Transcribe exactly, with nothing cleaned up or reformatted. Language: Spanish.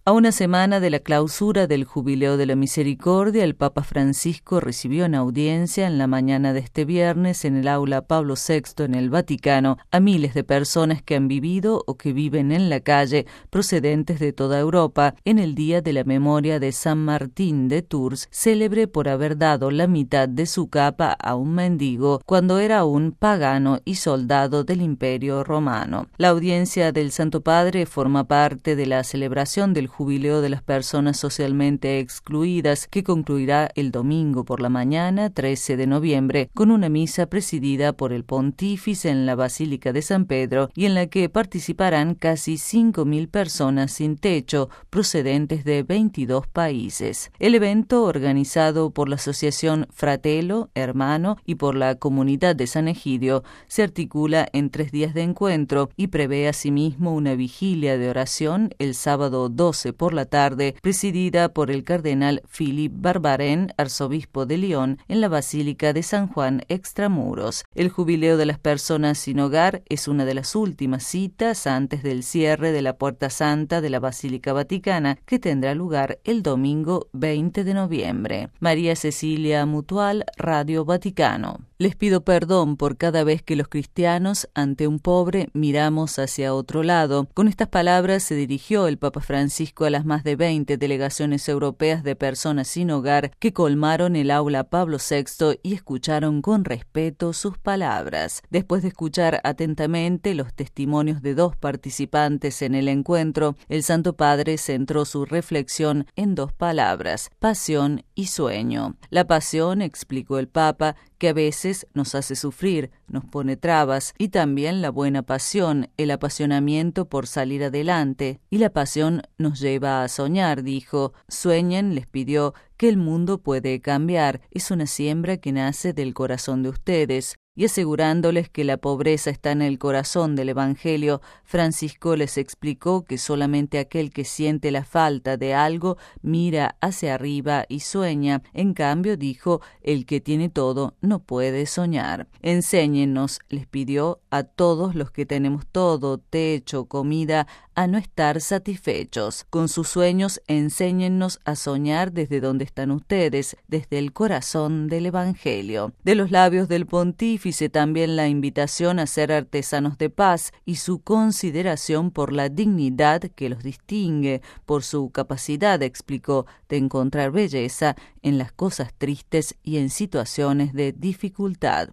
A una semana de la clausura del Jubileo de la Misericordia, el Papa Francisco recibió en audiencia en la mañana de este viernes en el aula Pablo sexto en el Vaticano a miles de personas que han vivido o que viven en la calle procedentes de toda Europa en el Día de la Memoria de San Martín de Tours, célebre por haber dado la mitad de su capa a un mendigo cuando era un pagano y soldado del Imperio Romano. La audiencia del Santo Padre forma parte de la celebración del Jubileo de las Personas Socialmente Excluidas, que concluirá el domingo por la mañana, trece de noviembre, con una misa presidida por el Pontífice en la Basílica de San Pedro y en la que participarán casi cinco mil personas sin techo, procedentes de veintidós países. El evento, organizado por la Asociación Fratello, Hermano y por la Comunidad de San Egidio, se articula en tres días de encuentro y prevé asimismo una vigilia de oración el sábado doce por la tarde, presidida por el cardenal Philippe Barbarin, arzobispo de Lyon, en la Basílica de San Juan Extramuros. El Jubileo de las Personas sin Hogar es una de las últimas citas antes del cierre de la Puerta Santa de la Basílica Vaticana, que tendrá lugar el domingo veinte de noviembre. María Cecilia Mutual, Radio Vaticano. Les pido perdón por cada vez que los cristianos, ante un pobre, miramos hacia otro lado. Con estas palabras se dirigió el Papa Francisco a las más de veinte delegaciones europeas de personas sin hogar que colmaron el aula Pablo sexto y escucharon con respeto sus palabras. Después de escuchar atentamente los testimonios de dos participantes en el encuentro, el Santo Padre centró su reflexión en dos palabras: pasión y sueño. La pasión, explicó el Papa, que a veces nos hace sufrir, nos pone trabas, y también la buena pasión, el apasionamiento por salir adelante. Y la pasión nos lleva a soñar, dijo. Sueñen, les pidió, que el mundo puede cambiar. Es una siembra que nace del corazón de ustedes. Y asegurándoles que la pobreza está en el corazón del Evangelio, Francisco les explicó que solamente aquel que siente la falta de algo mira hacia arriba y sueña. En cambio, dijo, el que tiene todo no puede soñar. Enséñennos, les pidió, a todos los que tenemos todo, techo, comida, a no estar satisfechos. Con sus sueños, enséñennos a soñar desde donde están ustedes, desde el corazón del Evangelio. De los labios del Pontífice también la invitación a ser artesanos de paz y su consideración por la dignidad que los distingue, por su capacidad, explicó, de encontrar belleza en las cosas tristes y en situaciones de dificultad.